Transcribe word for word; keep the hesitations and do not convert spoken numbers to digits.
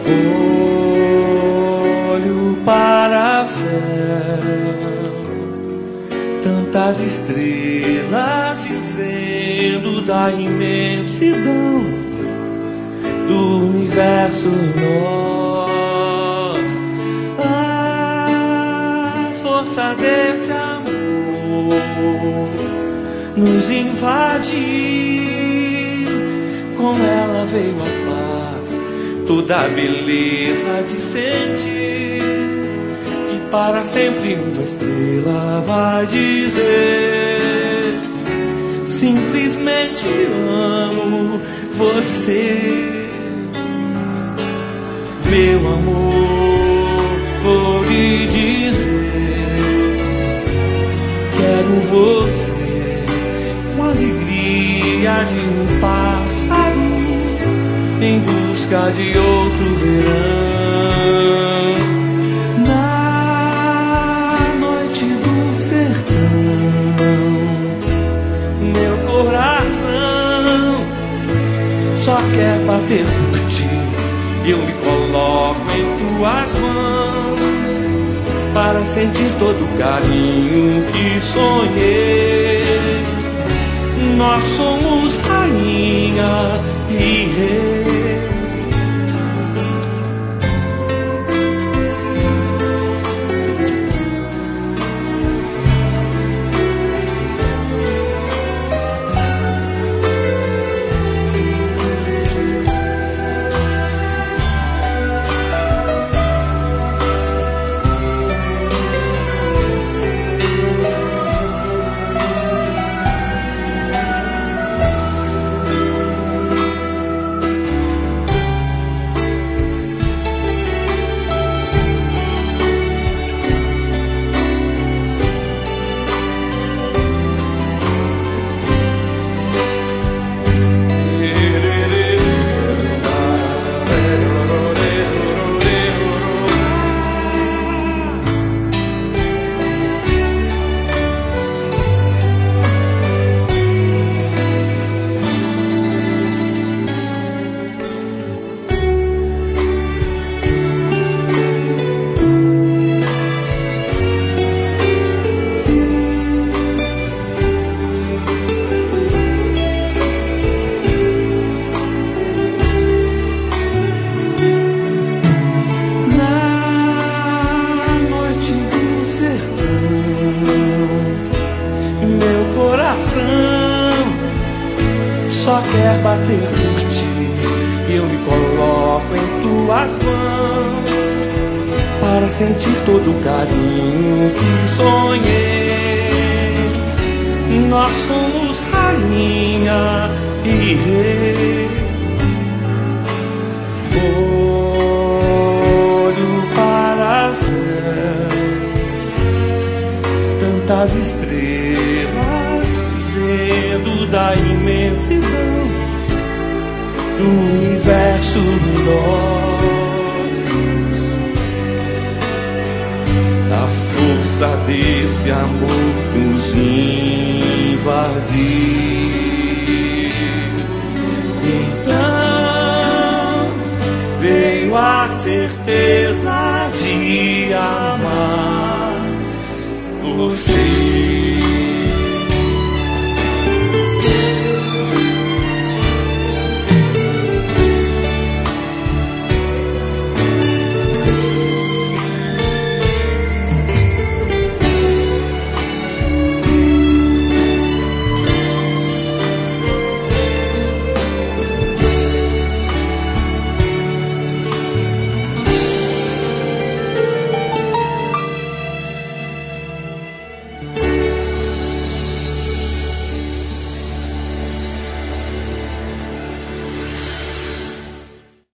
Olho para o céu, tantas estrelas dizendo da imensidão do universo em nós. A força desse amor nos invade, com ela veio a paz, toda a beleza de sentir que para sempre uma estrela vai dizer: simplesmente amo você. Meu amor, vou lhe dizer, quero você com a alegria de um pássaro em busca de outro verão. Na noite do sertão, meu coração só quer bater por ti. Eu me coloco em tuas mãos para sentir todo o carinho que sonhei. Nós somos rainha e rei. Só quer bater por ti. Eu me coloco em tuas mãos para sentir todo o carinho que sonhei. Nós somos rainha e rei. Olho para o céu, tantas estrelas dizendo da imensidão do universo em nós. A força desse amor nos invadir. Então veio a certeza de amar você.